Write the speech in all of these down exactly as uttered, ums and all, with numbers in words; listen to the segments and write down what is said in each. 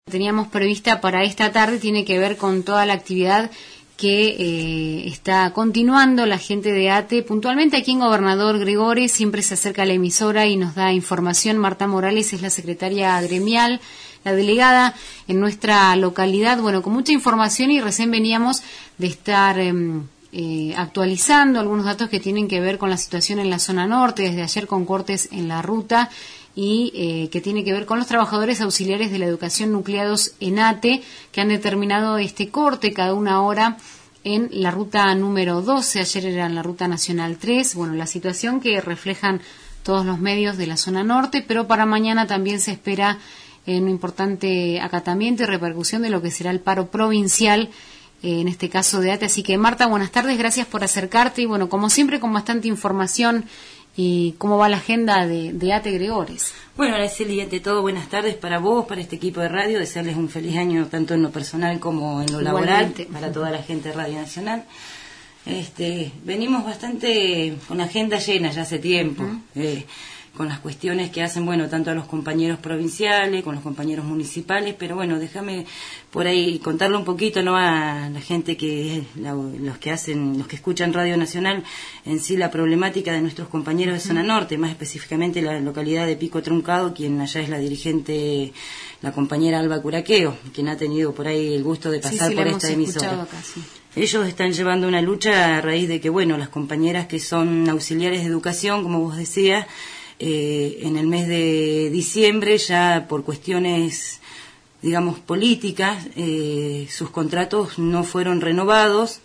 teníamos prevista para esta tarde tiene que ver con toda la actividad que eh, está continuando la gente de ATE. Puntualmente aquí en Gobernador Gregores siempre se acerca a la emisora y nos da información. Marta Morales es la secretaria gremial, la delegada en nuestra localidad. Bueno, con mucha información, y recién veníamos de estar eh, eh, actualizando algunos datos que tienen que ver con la situación en la zona norte, desde ayer con cortes en la ruta, y eh, que tiene que ver con los trabajadores auxiliares de la educación nucleados en ATE, que han determinado este corte cada una hora en la ruta número doce, ayer era en la ruta nacional tres. Bueno, la situación que reflejan todos los medios de la zona norte, pero para mañana también se espera eh, un importante acatamiento y repercusión de lo que será el paro provincial, eh, en este caso de ATE. Así que, Marta, buenas tardes, gracias por acercarte, y bueno, como siempre, con bastante información. ¿Y cómo va la agenda de, de ATE Gregores? Bueno, Araceli, ante todo, buenas tardes para vos, para este equipo de radio, desearles un feliz año tanto en lo personal como en lo laboral, para toda la gente de Radio Nacional. Este, venimos bastante con agenda llena ya hace tiempo, uh-huh. eh, con las cuestiones que hacen, bueno, tanto a los compañeros provinciales, con los compañeros municipales, pero bueno, déjame por ahí contarle un poquito, ¿no?, a la gente que, la, los que hacen, los que escuchan Radio Nacional, en sí la problemática de nuestros compañeros de zona norte, más específicamente la localidad de Pico Truncado, quien allá es la dirigente, la compañera Alba Curaqueo, quien ha tenido por ahí el gusto de pasar sí, sí, por esta emisora. Acá, sí. Ellos están llevando una lucha a raíz de que, bueno, las compañeras que son auxiliares de educación, como vos decías, Eh, en el mes de diciembre, ya por cuestiones, digamos, políticas, eh, sus contratos no fueron renovados,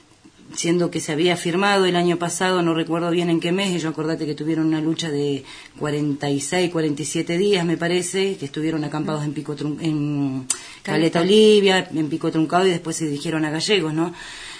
siendo que se había firmado el año pasado, no recuerdo bien en qué mes. Ellos, acordate que tuvieron una lucha de cuarenta y seis, cuarenta y siete días, me parece, que estuvieron acampados en Pico Trun- en Caleta Olivia, en Pico Truncado, y después se dirigieron a Gallegos, ¿no?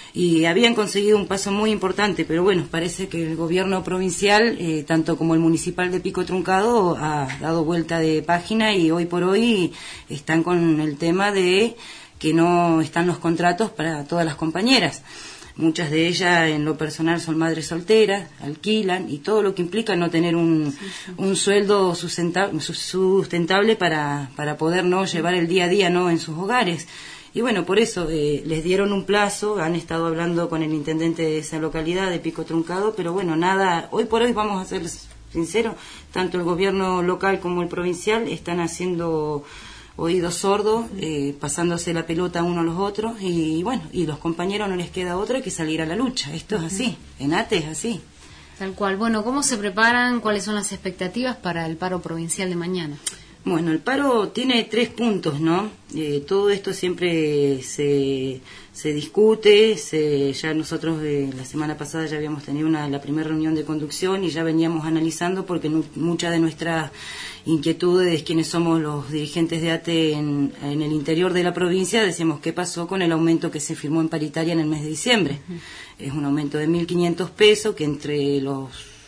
Y habían conseguido un paso muy importante, pero bueno, parece que el gobierno provincial, eh, tanto como el municipal de Pico Truncado, ha dado vuelta de página, y hoy por hoy están con el tema de que no están los contratos para todas las compañeras. Muchas de ellas, en lo personal, son madres solteras, alquilan, y todo lo que implica no tener un, sí, sí. un sueldo sustentable, sustentable para, para poder no llevar el día a día, no, en sus hogares. Y bueno, por eso eh, les dieron un plazo, han estado hablando con el intendente de esa localidad, de Pico Truncado, pero bueno, nada, hoy por hoy, vamos a ser sinceros, tanto el gobierno local como el provincial están haciendo oídos sordos, eh, pasándose la pelota uno a los otros, y bueno, y los compañeros no les queda otra que salir a la lucha. Esto es así, en ATE es así. Tal cual. Bueno, ¿cómo se preparan? ¿Cuáles son las expectativas para el paro provincial de mañana? Bueno, el paro tiene tres puntos, ¿no? Eh, todo esto siempre se, se discute, se, ya nosotros eh, la semana pasada ya habíamos tenido una, la primera reunión de conducción, y ya veníamos analizando, porque no, muchas de nuestras inquietudes, quienes somos los dirigentes de ATE en, en el interior de la provincia, decíamos qué pasó con el aumento que se firmó en paritaria en el mes de diciembre. Uh-huh. Es un aumento de mil quinientos pesos, que entre los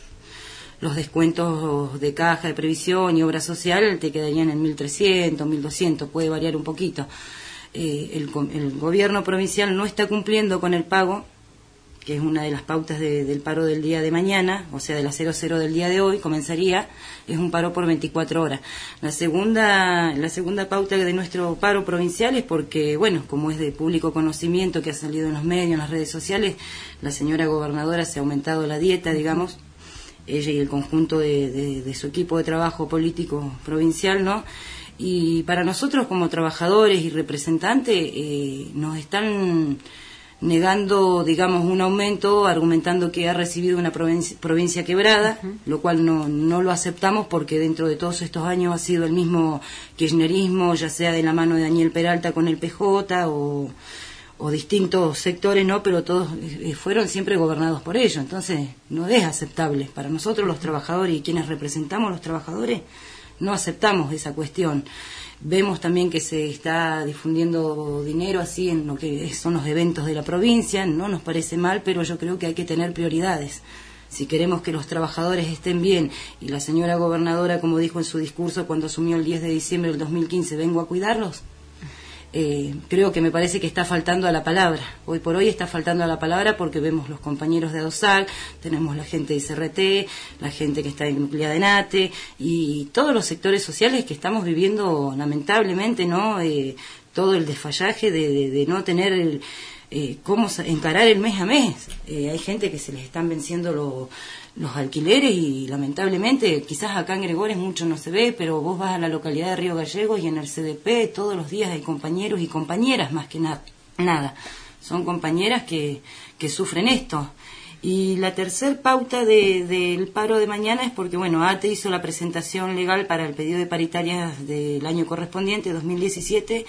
los descuentos de caja de previsión y obra social te quedarían en mil trescientos, mil doscientos, puede variar un poquito. Eh, el, el gobierno provincial no está cumpliendo con el pago, que es una de las pautas de, del paro del día de mañana, o sea, de las cero cero del día de hoy, comenzaría, es un paro por veinticuatro horas. La segunda, la segunda pauta de nuestro paro provincial es porque, bueno, como es de público conocimiento, que ha salido en los medios, en las redes sociales, la señora gobernadora se ha aumentado la dieta, digamos, ella y el conjunto de, de, de su equipo de trabajo político provincial, ¿no? Y para nosotros como trabajadores y representantes eh, nos están negando, digamos, un aumento, argumentando que ha recibido una provincia, provincia quebrada, uh-huh. lo cual no, no lo aceptamos, porque dentro de todos estos años ha sido el mismo kirchnerismo, ya sea de la mano de Daniel Peralta con el P J o... o distintos sectores, no, pero todos eh, fueron siempre gobernados por ellos. Entonces no es aceptable para nosotros los trabajadores, y quienes representamos a los trabajadores no aceptamos esa cuestión. Vemos también que se está difundiendo dinero así en lo que son los eventos de la provincia, no nos parece mal, pero yo creo que hay que tener prioridades. Si queremos que los trabajadores estén bien, y la señora gobernadora, como dijo en su discurso cuando asumió el diez de diciembre del dos mil quince, vengo a cuidarlos, Eh, creo que me parece que está faltando a la palabra. Hoy por hoy está faltando a la palabra porque vemos los compañeros de ADOSAC, tenemos la gente de C R T, la gente que está nucleada en ATE y todos los sectores sociales que estamos viviendo lamentablemente, ¿no? Eh, todo el desfallaje de, de, de no tener el, eh, cómo encarar el mes a mes. Eh, hay gente que se les están venciendo los los alquileres y lamentablemente quizás acá en Gregores mucho no se ve, pero vos vas a la localidad de Río Gallegos y en el C D P todos los días hay compañeros y compañeras más que na nada, son compañeras que, que sufren esto. Y la tercer pauta de, del paro de mañana es porque, bueno, ATE hizo la presentación legal para el pedido de paritarias del año correspondiente, dos mil diecisiete,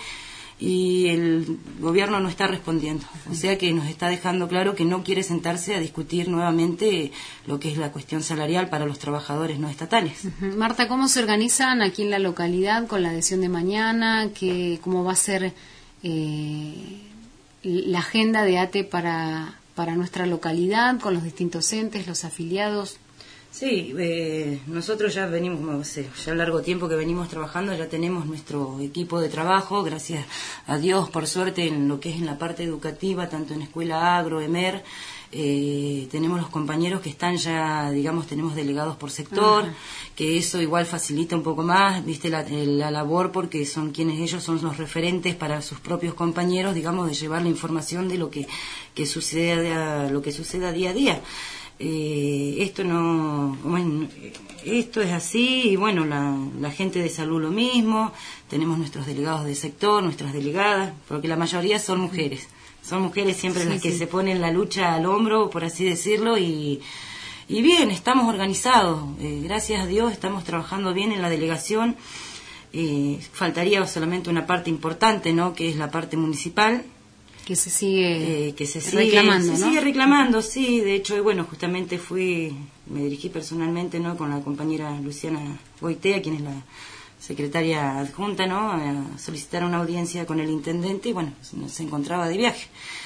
y el gobierno no está respondiendo. O sea que nos está dejando claro que no quiere sentarse a discutir nuevamente lo que es la cuestión salarial para los trabajadores no estatales. Uh-huh. Marta, ¿cómo se organizan aquí en la localidad con la adhesión de mañana? ¿Qué, ¿Cómo va a ser eh, la agenda de ATE para, para nuestra localidad, con los distintos entes, los afiliados? Sí, eh, nosotros ya venimos, no sé, ya largo tiempo que venimos trabajando, ya tenemos nuestro equipo de trabajo, gracias a Dios, por suerte, en lo que es en la parte educativa, tanto en Escuela Agro, EMER, eh, tenemos los compañeros que están ya, digamos, tenemos delegados por sector, uh-huh. que eso igual facilita un poco más, viste, la, la labor, porque son quienes ellos son los referentes para sus propios compañeros, digamos, de llevar la información de lo que, que sucede, lo que suceda día a día. Eh, esto no, bueno, esto es así y bueno, la, la gente de salud lo mismo, tenemos nuestros delegados de sector, nuestras delegadas, porque la mayoría son mujeres, son mujeres siempre sí, las que sí. se ponen la lucha al hombro, por así decirlo, y, y bien, estamos organizados, eh, gracias a Dios estamos trabajando bien en la delegación, eh, faltaría solamente una parte importante, ¿no?, que es la parte municipal, que se sigue eh, que se sigue reclamando, se ¿no? sigue reclamando, sí. De hecho, bueno, justamente fui, me dirigí personalmente, ¿no?, con la compañera Luciana Goitea, quien es la secretaria adjunta, ¿no?, a solicitar una audiencia con el intendente y bueno, se encontraba de viaje,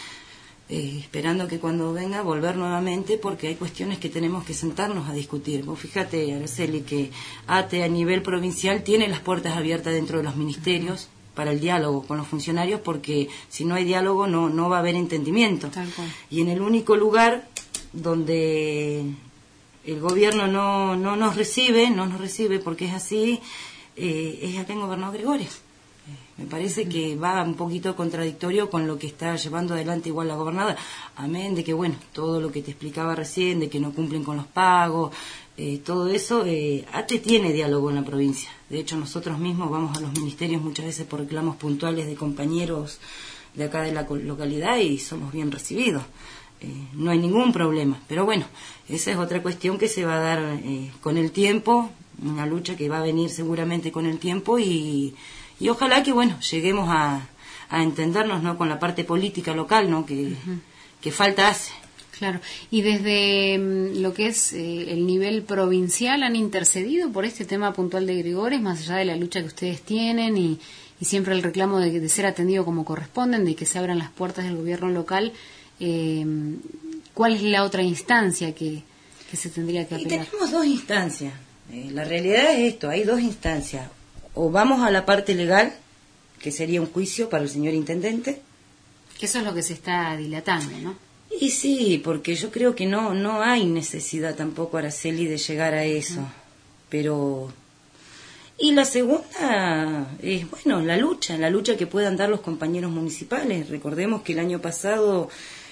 eh, esperando que cuando venga volver nuevamente, porque hay cuestiones que tenemos que sentarnos a discutir. Vos fíjate, Araceli, que ATE a nivel provincial tiene las puertas abiertas dentro de los ministerios para el diálogo con los funcionarios, porque si no hay diálogo no, no va a haber entendimiento. Y en el único lugar donde el gobierno no, no nos recibe, no nos recibe porque es así, eh, es acá en Gobernador Gregores. Eh, me parece uh-huh. que va un poquito contradictorio con lo que está llevando adelante igual la gobernadora, amén de que, bueno, todo lo que te explicaba recién, de que no cumplen con los pagos, Eh, todo eso, eh, ATE tiene diálogo en la provincia. De hecho, nosotros mismos vamos a los ministerios muchas veces por reclamos puntuales de compañeros de acá de la localidad y somos bien recibidos. Eh, no hay ningún problema. Pero bueno, esa es otra cuestión que se va a dar eh, con el tiempo, una lucha que va a venir seguramente con el tiempo y, y ojalá que, bueno, lleguemos a, a entendernos, ¿no?, con la parte política local, ¿no?, que, uh-huh. que falta hace. Claro, y desde mm, lo que es eh, el nivel provincial, ¿han intercedido por este tema puntual de Gregores, más allá de la lucha que ustedes tienen y, y siempre el reclamo de, de ser atendido como corresponden, de que se abran las puertas del gobierno local? Eh, ¿Cuál es la otra instancia que, que se tendría que apelar? Y tenemos dos instancias. Eh, la realidad es esto, hay dos instancias. O vamos a la parte legal, que sería un juicio para el señor intendente. Que eso es lo que se está dilatando, ¿no? Y sí, porque yo creo que no no hay necesidad tampoco, Araceli, de llegar a eso. Uh-huh. Pero... Y la segunda es, bueno, la lucha, la lucha que puedan dar los compañeros municipales. Recordemos que el año pasado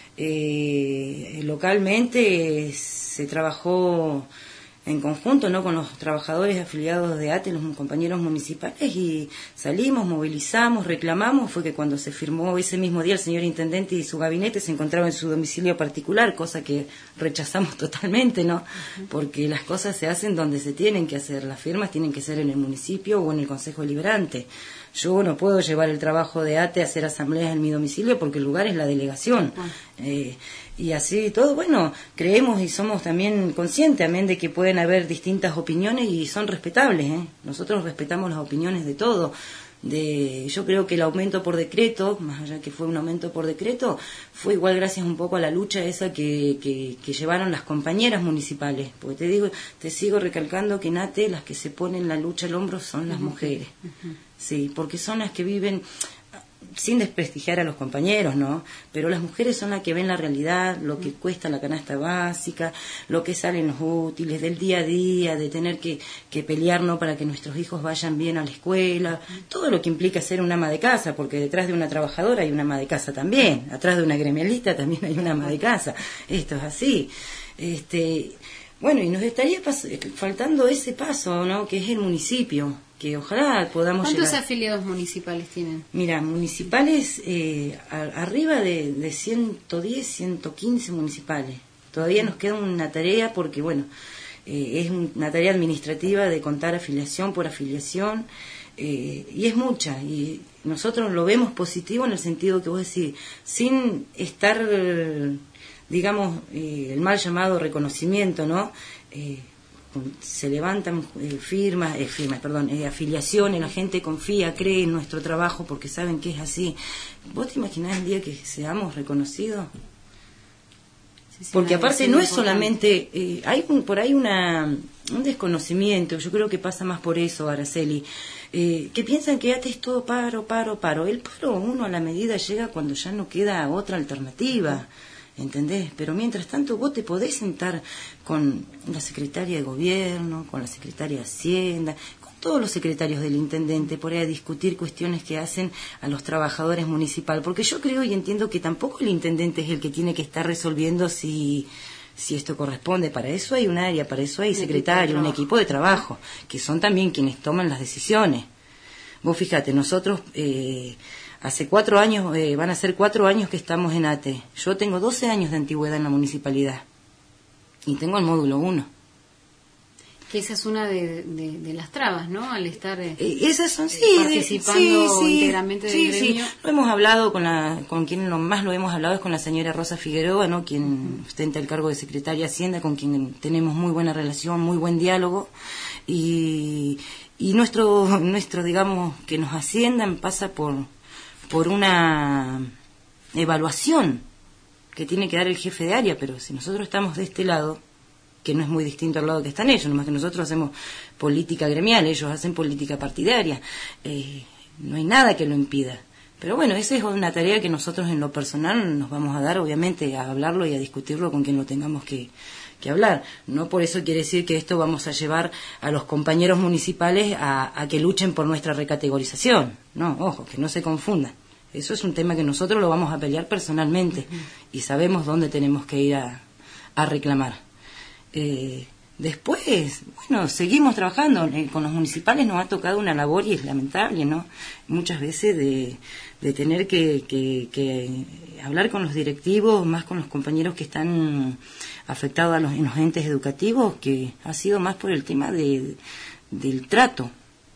eh, localmente se trabajó en conjunto, ¿no?, con los trabajadores afiliados de ATE, los compañeros municipales, y salimos, movilizamos, reclamamos. Fue que cuando se firmó ese mismo día, el señor intendente y su gabinete se encontraban en su domicilio particular, cosa que rechazamos totalmente, ¿no?, uh-huh. porque las cosas se hacen donde se tienen que hacer, las firmas tienen que ser en el municipio o en el Consejo Deliberante. Yo no puedo llevar el trabajo de ATE a hacer asambleas en mi domicilio porque el lugar es la delegación. Uh-huh. Eh, y así todo, bueno, creemos y somos también conscientes, amén, de que pueden haber distintas opiniones y son respetables, ¿eh? Nosotros respetamos las opiniones de todo. De, yo creo que el aumento por decreto, más allá que fue un aumento por decreto, fue igual gracias un poco a la lucha esa que, que, que llevaron las compañeras municipales. Porque te digo, te sigo recalcando que en ATE las que se ponen la lucha al hombro son las uh-huh. mujeres. Uh-huh. Sí, porque son las que viven... sin desprestigiar a los compañeros, ¿no? Pero las mujeres son las que ven la realidad, lo que cuesta la canasta básica, lo que salen los útiles del día a día, de tener que, que pelear, ¿no?, para que nuestros hijos vayan bien a la escuela, todo lo que implica ser una ama de casa, porque detrás de una trabajadora hay una ama de casa también, atrás de una gremialista también hay una ama de casa, esto es así. Este, bueno, y nos estaría pas- faltando ese paso, ¿no?, que es el municipio, que ojalá podamos ¿Cuántos llegar. afiliados municipales tienen? Mira, municipales, eh, a- arriba de, de ciento diez, ciento quince municipales. Todavía nos queda una tarea porque, bueno, eh, es una tarea administrativa de contar afiliación por afiliación, eh, y es mucha, y nosotros lo vemos positivo en el sentido que vos decís, sin estar, digamos, eh, el mal llamado reconocimiento, ¿no?, eh, se levantan eh, firmas, eh, firmas, perdón, eh, afiliaciones, la gente confía, cree en nuestro trabajo porque saben que es así. ¿Vos te imaginás el día que seamos reconocidos? Sí, sí, porque aparte no es solamente, eh, hay un, por ahí una, un desconocimiento, yo creo que pasa más por eso, Araceli, eh, que piensan que ATE es todo paro, paro, paro. El paro uno a la medida llega cuando ya no queda otra alternativa. ¿Entendés? Pero mientras tanto vos te podés sentar con la secretaria de Gobierno, con la secretaria de Hacienda, con todos los secretarios del intendente, por ahí a discutir cuestiones que hacen a los trabajadores municipales. Porque yo creo y entiendo que tampoco el intendente es el que tiene que estar resolviendo si, si esto corresponde. Para eso hay un área, para eso hay secretario, un equipo de trabajo, que son también quienes toman las decisiones. Vos fíjate, nosotros... Eh, Hace cuatro años, eh, van a ser cuatro años que estamos en ATE. Yo tengo doce años de antigüedad en la municipalidad. Y tengo el módulo uno. Que esa es una de, de, de las trabas, ¿no? Al estar eh, eh, esas son, sí, participando sí, sí, íntegramente sí, del gremio. Sí. Lo hemos hablado con la, con quien lo más lo hemos hablado es con la señora Rosa Figueroa, ¿no?, quien uh-huh. ostenta el cargo de secretaria de Hacienda, con quien tenemos muy buena relación, muy buen diálogo. Y, y nuestro, nuestro, digamos, que nos asciendan pasa por... por una evaluación que tiene que dar el jefe de área, pero si nosotros estamos de este lado, que no es muy distinto al lado que están ellos, nomás que nosotros hacemos política gremial, ellos hacen política partidaria, eh, no hay nada que lo impida. Pero bueno, esa es una tarea que nosotros en lo personal nos vamos a dar, obviamente, a hablarlo y a discutirlo con quien lo tengamos que, que hablar. No por eso quiere decir que esto vamos a llevar a los compañeros municipales a, a que luchen por nuestra recategorización. No, ojo, que no se confundan. Eso es un tema que nosotros lo vamos a pelear personalmente uh-huh. y sabemos dónde tenemos que ir a, a reclamar. Eh, después, bueno, seguimos trabajando. Eh, con los municipales nos ha tocado una labor y es lamentable, ¿no? Muchas veces de, de tener que, que, que hablar con los directivos, más con los compañeros que están afectados a los, en los entes educativos, que ha sido más por el tema de, del trato.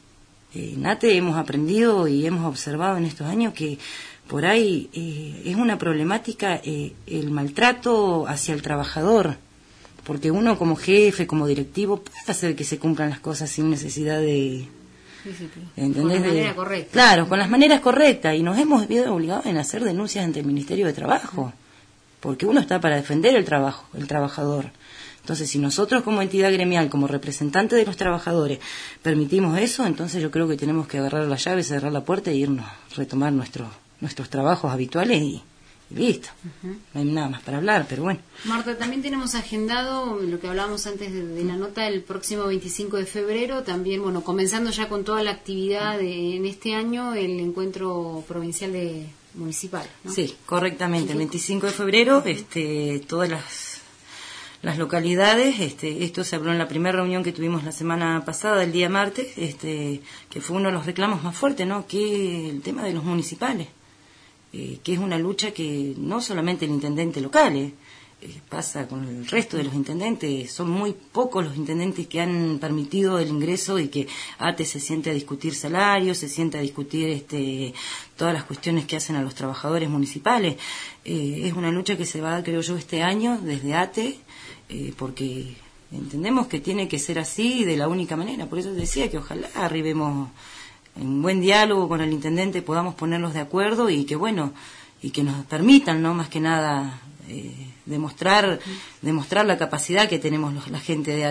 En ATE hemos aprendido y hemos observado en estos años que por ahí eh, es una problemática eh, el maltrato hacia el trabajador, porque uno como jefe, como directivo, puede hacer que se cumplan las cosas sin necesidad de... Sí, sí, ¿entendés? Con la de, manera correcta. Claro, con las maneras correctas, y nos hemos visto obligados en hacer denuncias ante el Ministerio de Trabajo, porque uno está para defender el trabajo, el trabajador. Entonces, si nosotros como entidad gremial, como representante de los trabajadores, permitimos eso, entonces yo creo que tenemos que agarrar la llave, cerrar la puerta e irnos, retomar nuestros nuestros trabajos habituales y, y listo. Uh-huh. No hay nada más para hablar, pero bueno. Marta, también tenemos agendado lo que hablábamos antes de, de la nota el próximo veinticinco de febrero, también, bueno, comenzando ya con toda la actividad de, en este año, el encuentro provincial de municipal, ¿no? Sí, correctamente, el veinticinco de febrero, uh-huh. este, todas las... Las localidades, este, esto se habló en la primera reunión que tuvimos la semana pasada, el día martes, este, que fue uno de los reclamos más fuertes, ¿no?, que el tema de los municipales, eh, que es una lucha que no solamente el intendente local, eh, eh, pasa con el resto de los intendentes, son muy pocos los intendentes que han permitido el ingreso y que ATE se siente a discutir salarios, se siente a discutir este, todas las cuestiones que hacen a los trabajadores municipales. Eh, es una lucha que se va a dar, creo yo, este año desde ATE, Eh, porque entendemos que tiene que ser así de la única manera. Por eso decía que ojalá arribemos en un buen diálogo con el intendente, podamos ponernos de acuerdo y que bueno, y que nos permitan, no más que nada, eh, demostrar demostrar la capacidad que tenemos los, la gente de ATE.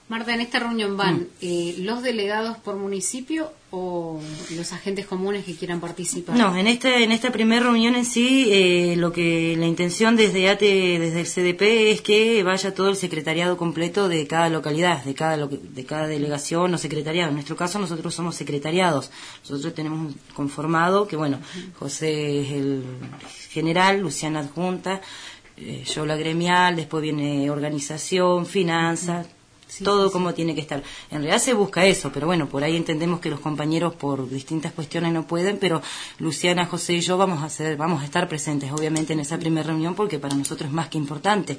Marta, en esta reunión van mm. eh, los delegados por municipio o los agentes comunes que quieran participar. No, en esta en esta primera reunión en sí, eh, lo que la intención desde A T E, desde el C D P, es que vaya todo el secretariado completo de cada localidad, de cada lo, de cada delegación o secretariado. En nuestro caso nosotros somos secretariados. Nosotros tenemos conformado que bueno, José es el general, Luciana adjunta, eh, yo la gremial, después viene organización, finanzas. Sí, todo sí, como sí. tiene que estar. En realidad se busca eso, pero bueno, por ahí entendemos que los compañeros por distintas cuestiones no pueden, pero Luciana, José y yo vamos a hacer, vamos a estar presentes, obviamente, en esa primera reunión, porque para nosotros es más que importante.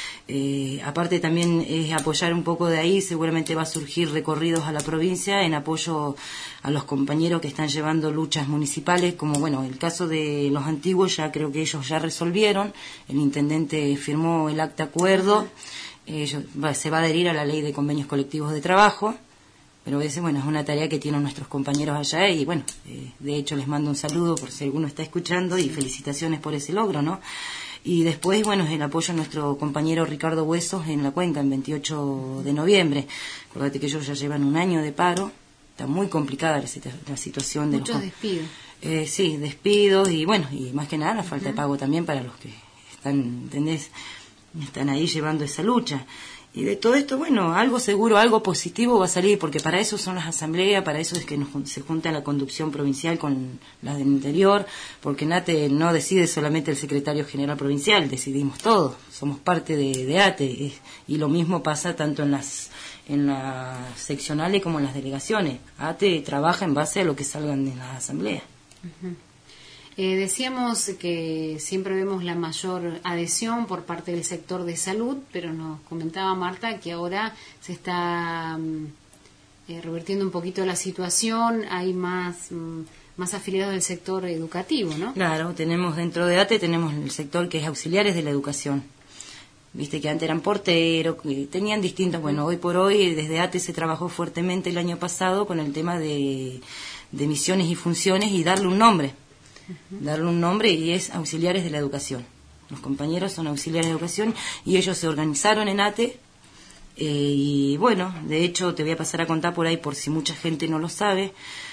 Eh, aparte también es apoyar un poco de ahí, seguramente va a surgir recorridos a la provincia en apoyo a los compañeros que están llevando luchas municipales, como bueno, el caso de los antiguos, ya creo que ellos ya resolvieron, el intendente firmó el acta acuerdo. Uh-huh. Eh, va, se va a adherir a la ley de convenios colectivos de trabajo, pero ese, bueno, es una tarea que tienen nuestros compañeros allá y bueno, eh, de hecho les mando un saludo por si alguno está escuchando y felicitaciones por ese logro, ¿no? Y después, bueno, es el apoyo a nuestro compañero Ricardo Huesos en la Cuenca, el veintiocho de noviembre. Acuérdate que ellos ya llevan un año de paro, está muy complicada la, la situación de Muchos los... despidos. Eh, sí, despidos y bueno, y más que nada la falta uh-huh. de pago también para los que están, ¿entendés?, están ahí llevando esa lucha. Y de todo esto, bueno, algo seguro, algo positivo va a salir, porque para eso son las asambleas, para eso es que nos, se junta la conducción provincial con las del interior, porque NATE no decide solamente el secretario general provincial, decidimos todos, somos parte de, de A T E, y lo mismo pasa tanto en las en las seccionales como en las delegaciones. A T E trabaja en base a lo que salgan de las asambleas. Uh-huh. Eh, decíamos que siempre vemos la mayor adhesión por parte del sector de salud, pero nos comentaba Marta que ahora se está um, eh, revertiendo un poquito la situación, hay más um, más afiliados del sector educativo, ¿no? Claro, tenemos dentro de A T E tenemos el sector que es auxiliares de la educación. Viste que antes eran porteros, que tenían distintos, bueno, hoy por hoy desde A T E se trabajó fuertemente el año pasado con el tema de, de misiones y funciones y darle un nombre. Uh-huh. Darle un nombre y es auxiliares de la educación. Los compañeros son auxiliares de educación y ellos se organizaron en A T E eh, y bueno, de hecho te voy a pasar a contar por ahí por si mucha gente no lo sabe.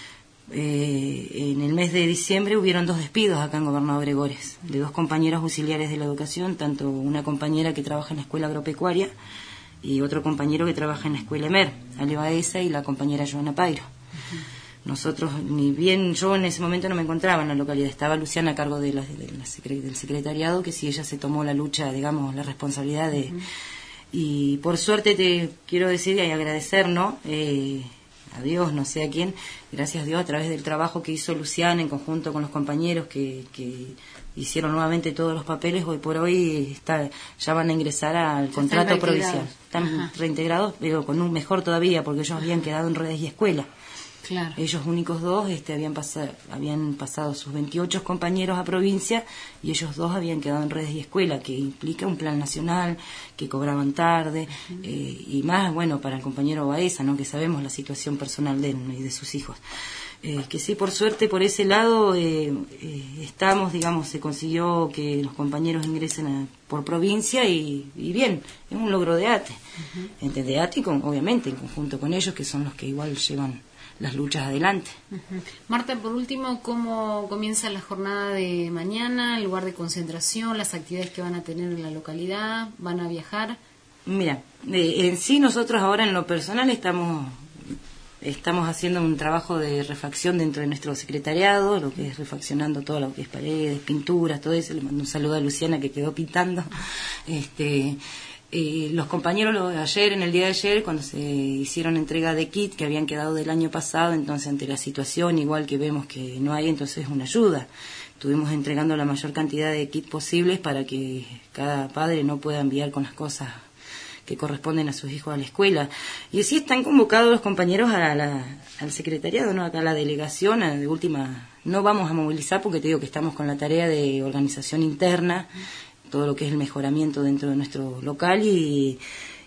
Eh, en el mes de diciembre hubieron dos despidos acá en Gobernador Gregores de dos compañeros auxiliares de la educación, tanto una compañera que trabaja en la escuela agropecuaria y otro compañero que trabaja en la escuela EMER, Ale Baeza, y la compañera Joana Pairo. Uh-huh. Nosotros, ni bien yo en ese momento no me encontraba en la localidad, estaba Luciana a cargo de la, de la secre, del secretariado, que si ella se tomó la lucha, digamos, la responsabilidad de... Uh-huh. Y por suerte te quiero decir y agradecer, ¿no? Eh, a Dios, no sé a quién, gracias a Dios a través del trabajo que hizo Luciana en conjunto con los compañeros que, que hicieron nuevamente todos los papeles, hoy por hoy está, ya van a ingresar al ya contrato están provincial. Están Ajá. reintegrados, pero con un mejor todavía, porque ellos habían quedado en redes y escuela. Claro. Ellos únicos dos este, habían, pasado, habían pasado sus veintiocho compañeros a provincia y ellos dos habían quedado en redes y escuela, que implica un plan nacional, que cobraban tarde, uh-huh. eh, y más, bueno, para el compañero Baeza, ¿no?, que sabemos la situación personal de él y de sus hijos. Eh, que sí, por suerte, por ese lado eh, eh, estamos, digamos, se consiguió que los compañeros ingresen a, por provincia y, y bien, es un logro de A T E. Uh-huh. Entre de A T E, y con, obviamente, en conjunto con ellos, que son los que igual llevan las luchas adelante. Uh-huh. Marta, por último, ¿cómo comienza la jornada de mañana, el lugar de concentración, las actividades que van a tener en la localidad? ¿Van a viajar? Mira, eh, en sí nosotros ahora en lo personal estamos estamos haciendo un trabajo de refacción dentro de nuestro secretariado, lo que es refaccionando todo lo que es paredes, pinturas, todo eso. Le mando un saludo a Luciana que quedó pintando. Este... Eh, los compañeros lo, ayer, en el día de ayer, cuando se hicieron entrega de kit que habían quedado del año pasado, entonces ante la situación, igual que vemos que no hay, entonces es una ayuda. Estuvimos entregando la mayor cantidad de kits posibles para que cada padre no pueda enviar con las cosas que corresponden a sus hijos a la escuela. Y así están convocados los compañeros a la, al secretariado, ¿no?, acá a la delegación, a, de última, no vamos a movilizar porque te digo que estamos con la tarea de organización interna, todo lo que es el mejoramiento dentro de nuestro local y,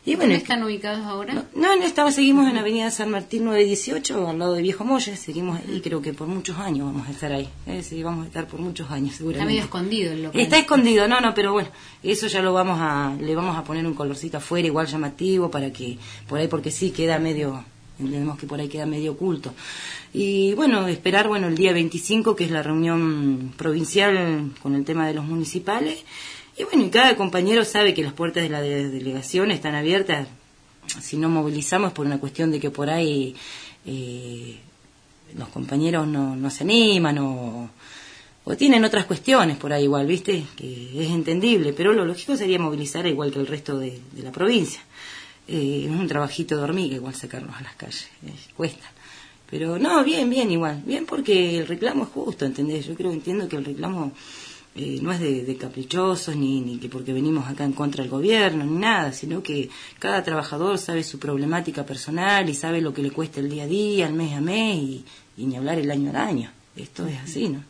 Y bueno, ¿dónde están ubicados ahora? No, no estaba, seguimos en Avenida San Martín nueve dieciocho, al lado de Viejo Moya, seguimos ahí, creo que por muchos años vamos a estar ahí. Eh, sí, vamos a estar por muchos años, seguramente. Está medio escondido el local. Está escondido, no, no, pero bueno, eso ya lo vamos a, le vamos a poner un colorcito afuera, igual llamativo, para que, por ahí, porque sí, queda medio, entendemos que por ahí queda medio oculto. Y bueno, esperar, bueno, el día veinticinco, que es la reunión provincial con el tema de los municipales. Y bueno, y cada compañero sabe que las puertas de la de- delegación están abiertas. Si no movilizamos por una cuestión de que por ahí eh, los compañeros no, no se animan o, o tienen otras cuestiones por ahí igual, ¿viste? Que es entendible, pero lo lógico sería movilizar igual que el resto de, de la provincia. Eh, es un trabajito de hormiga igual sacarnos a las calles, eh, cuesta. Pero no, bien, bien igual, bien porque el reclamo es justo, ¿entendés? Yo creo, entiendo que el reclamo eh, no es de, de caprichosos, ni, ni que porque venimos acá en contra del gobierno, ni nada, sino que cada trabajador sabe su problemática personal y sabe lo que le cuesta el día a día, el mes a mes y, y ni hablar el año al año. Esto es así, ¿no?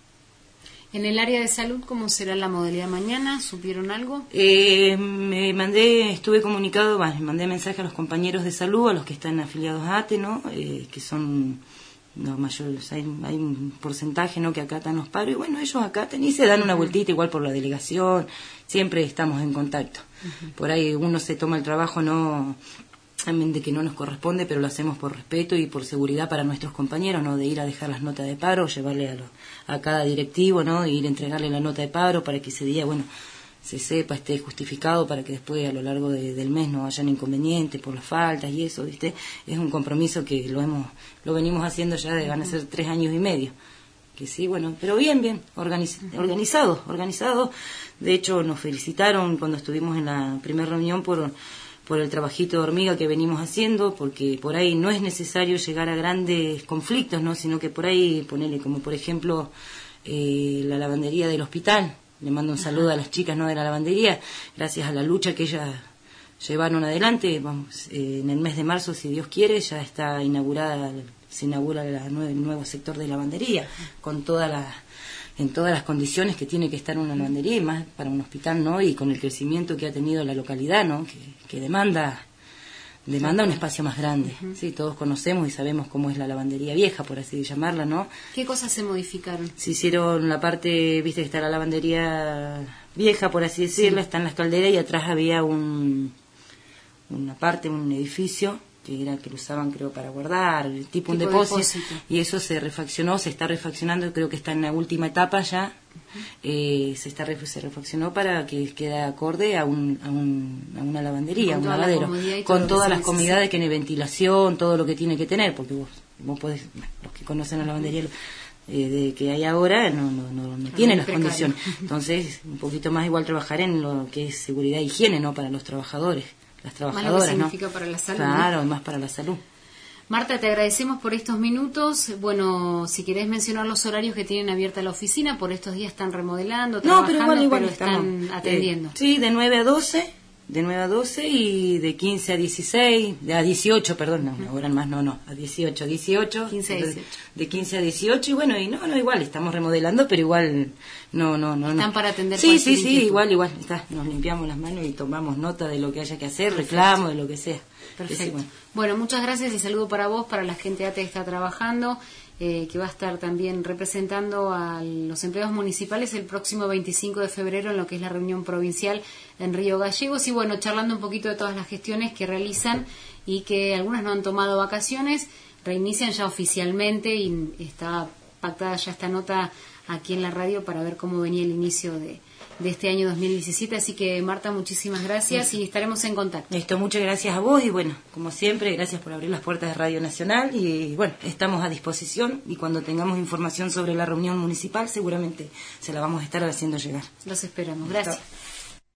En el área de salud, ¿cómo será la modalidad mañana? ¿Supieron algo? Eh, me mandé, estuve comunicado, bueno, mandé mensaje a los compañeros de salud, a los que están afiliados a ATE, ¿no? Eh, que son los mayores, hay, hay un porcentaje, ¿no? Que acatan los paros, y bueno, ellos acatan y se dan una vueltita igual por la delegación, siempre estamos en contacto. Uh-huh. Por ahí uno se toma el trabajo, no también de que no nos corresponde, pero lo hacemos por respeto y por seguridad para nuestros compañeros, ¿no? De ir a dejar las notas de paro, llevarle a, lo, a cada directivo, ¿no? De ir a entregarle la nota de paro para que ese día, bueno, se sepa, esté justificado para que después a lo largo de, del mes no hayan inconvenientes por las faltas y eso, ¿viste? Es un compromiso que lo hemos lo venimos haciendo ya de, van a ser tres años y medio. Que sí, bueno, pero bien, bien, organiz, organizado, organizado. De hecho, nos felicitaron cuando estuvimos en la primera reunión por... por el trabajito de hormiga que venimos haciendo, porque por ahí no es necesario llegar a grandes conflictos, ¿no? Sino que por ahí, ponerle como por ejemplo eh, la lavandería del hospital, le mando un saludo a las chicas, ¿no? De la lavandería, gracias a la lucha que ellas llevaron adelante, vamos, eh, en el mes de marzo, si Dios quiere, ya está inaugurada, se inaugura la nue- el nuevo sector de lavandería, con toda la... en todas las condiciones que tiene que estar una lavandería y más para un hospital, ¿no? Y con el crecimiento que ha tenido la localidad, ¿no? Que, que demanda demanda un espacio más grande. Uh-huh. Sí, todos conocemos y sabemos cómo es la lavandería vieja, por así llamarla, ¿no? ¿Qué cosas se modificaron? Se hicieron la parte, viste que está la lavandería vieja, por así decirlo, sí. Están las calderas y atrás había un una parte, un edificio que era que lo usaban creo para guardar, tipo, tipo un depósito, depósito, y eso se refaccionó, se está refaccionando, creo que está en la última etapa ya, uh-huh. eh, se está se refaccionó para que quede acorde a un, a, un, a una lavandería, a un lavadero, con todas las comodidades que tiene ventilación, todo lo que tiene que tener, porque vos, vos podés, los que conocen la lavandería eh, de que hay ahora no, no, no, no tienen las precario. Condiciones, entonces un poquito más igual trabajar en lo que es seguridad e higiene, ¿no? Para los trabajadores, las trabajadoras, más lo que significa, ¿no? Para la salud. Claro, ¿no? Más para la salud. Marta, te agradecemos por estos minutos. Bueno, si querés mencionar los horarios que tienen abierta la oficina, por estos días están remodelando, no, trabajando, pero, igual, igual pero estamos, están atendiendo. Eh, sí, de nueve a doce, de nueve a doce y de quince a dieciséis, de a dieciocho, perdón, no, ahora más no, no, a dieciocho, dieciocho, quince a dieciocho. De quince a dieciocho y bueno, y no, no, igual, estamos remodelando, pero igual, no, no, no. Están no. para atender Sí, sí, sí, inquietud. igual, igual, está, nos limpiamos las manos y tomamos nota de lo que haya que hacer, Perfecto. Reclamo, de lo que sea. Perfecto. Sí, bueno. bueno, muchas gracias y saludo para vos, para la gente ATE que está trabajando, eh, que va a estar también representando a los empleados municipales el próximo veinticinco de febrero en lo que es la reunión provincial en Río Gallegos y bueno, charlando un poquito de todas las gestiones que realizan y que algunas no han tomado vacaciones, reinician ya oficialmente y está pactada ya esta nota aquí en la radio para ver cómo venía el inicio de de este año dos mil diecisiete, así que Marta, muchísimas gracias sí. y estaremos en contacto. Listo, muchas gracias a vos y bueno, como siempre, gracias por abrir las puertas de Radio Nacional y bueno, estamos a disposición y cuando tengamos información sobre la reunión municipal seguramente se la vamos a estar haciendo llegar. Los esperamos, gracias. Listo.